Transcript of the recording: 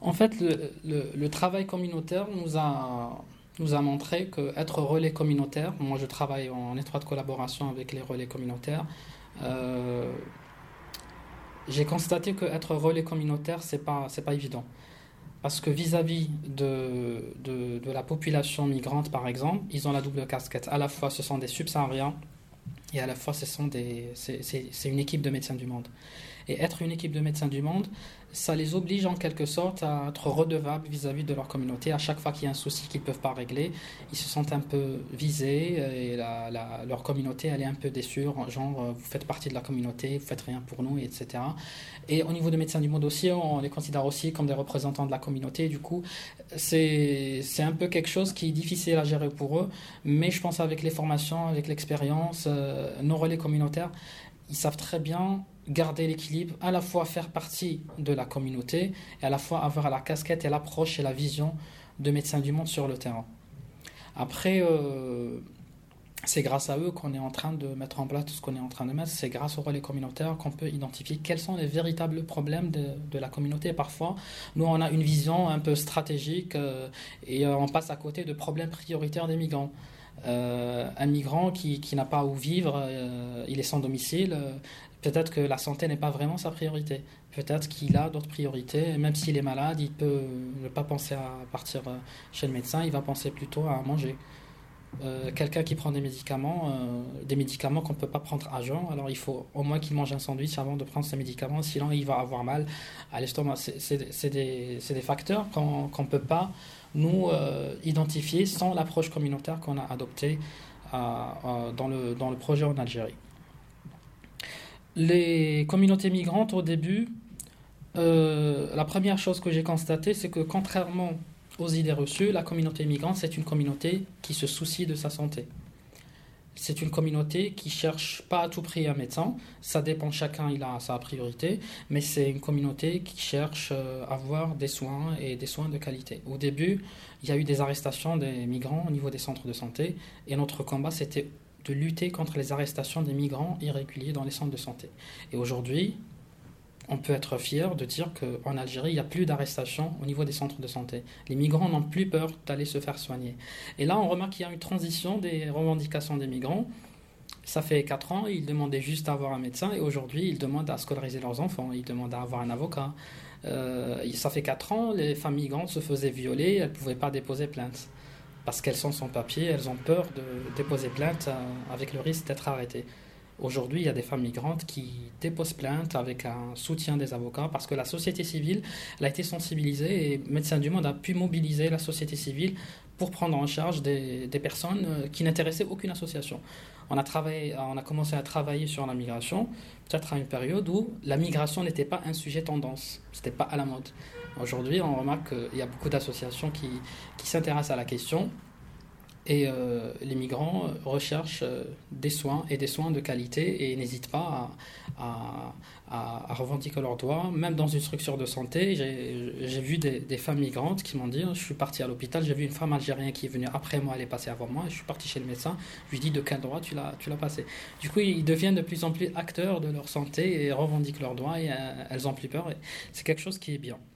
En fait, le travail communautaire nous a montré qu'être relais communautaire, moi je travaille en étroite collaboration avec les relais communautaires, euh, j'ai constaté qu'être relais communautaire, c'est pas évident. Parce que vis-à-vis de la population migrante, par exemple, ils ont la double casquette. À la fois, ce sont des subsahariens et à la fois, c'est une équipe de médecins du monde. Et être une équipe de médecins du monde, ça les oblige en quelque sorte à être redevables vis-à-vis de leur communauté. À chaque fois qu'il y a un souci qu'ils ne peuvent pas régler, ils se sentent un peu visés et leur communauté elle est un peu déçue, genre vous faites partie de la communauté, vous faites rien pour nous, etc. Et au niveau des médecins du monde aussi, on les considère aussi comme des représentants de la communauté. Du coup, c'est un peu quelque chose qui est difficile à gérer pour eux, mais je pense avec les formations, avec l'expérience, nos relais communautaires, ils savent très bien garder l'équilibre, à la fois faire partie de la communauté et à la fois avoir la casquette et l'approche et la vision de médecins du monde sur le terrain. Après, c'est grâce à eux qu'on est en train de mettre en place tout ce qu'on est en train de mettre. C'est grâce aux relais communautaires qu'on peut identifier quels sont les véritables problèmes de la communauté. Et parfois, nous, on a une vision un peu stratégique et on passe à côté de problèmes prioritaires des migrants. Un migrant qui n'a pas où vivre, il est sans domicile, peut-être que la santé n'est pas vraiment sa priorité. Peut-être qu'il a d'autres priorités, et même s'il est malade, il peut ne pas penser à partir chez le médecin, il va penser plutôt à manger. Quelqu'un qui prend des médicaments qu'on ne peut pas prendre à jeun, alors il faut au moins qu'il mange un sandwich avant de prendre ses médicaments, sinon il va avoir mal à l'estomac. C'est des facteurs qu'on ne peut pas nous identifier sans l'approche communautaire qu'on a adoptée dans le projet en Algérie. Les communautés migrantes, au début, la première chose que j'ai constatée, c'est que contrairement aux idées reçues, la communauté migrante, c'est une communauté qui se soucie de sa santé. C'est une communauté qui cherche pas à tout prix un médecin, ça dépend, chacun il a sa priorité, mais c'est une communauté qui cherche à avoir des soins et des soins de qualité. Au début, il y a eu des arrestations des migrants au niveau des centres de santé, et notre combat c'était de lutter contre les arrestations des migrants irréguliers dans les centres de santé. Et aujourd'hui, on peut être fier de dire qu'en Algérie, il n'y a plus d'arrestations au niveau des centres de santé. Les migrants n'ont plus peur d'aller se faire soigner. Et là, on remarque qu'il y a une transition des revendications des migrants. Ça fait 4 ans, ils demandaient juste à avoir un médecin et aujourd'hui, ils demandent à scolariser leurs enfants, ils demandent à avoir un avocat. Ça fait 4 ans, les femmes migrantes se faisaient violer, elles ne pouvaient pas déposer plainte. Parce qu'elles sont sans papier, elles ont peur de déposer plainte avec le risque d'être arrêtées. Aujourd'hui, il y a des femmes migrantes qui déposent plainte avec un soutien des avocats parce que la société civile elle a été sensibilisée et Médecins du Monde a pu mobiliser la société civile pour prendre en charge des personnes qui n'intéressaient aucune association. On a commencé à travailler sur la migration, peut-être à une période où la migration n'était pas un sujet tendance, c'était pas à la mode. Aujourd'hui, on remarque qu'il y a beaucoup d'associations qui s'intéressent à la question. Et les migrants recherchent des soins et des soins de qualité et n'hésitent pas à revendiquer leurs droits. Même dans une structure de santé, j'ai vu des femmes migrantes qui m'ont dit je suis partie à l'hôpital, j'ai vu une femme algérienne qui est venue après moi, elle est passée avant moi, et je suis partie chez le médecin, je lui dis de quel droit tu l'as passé. Du coup, ils deviennent de plus en plus acteurs de leur santé et revendiquent leurs droits et elles ont plus peur. Et c'est quelque chose qui est bien.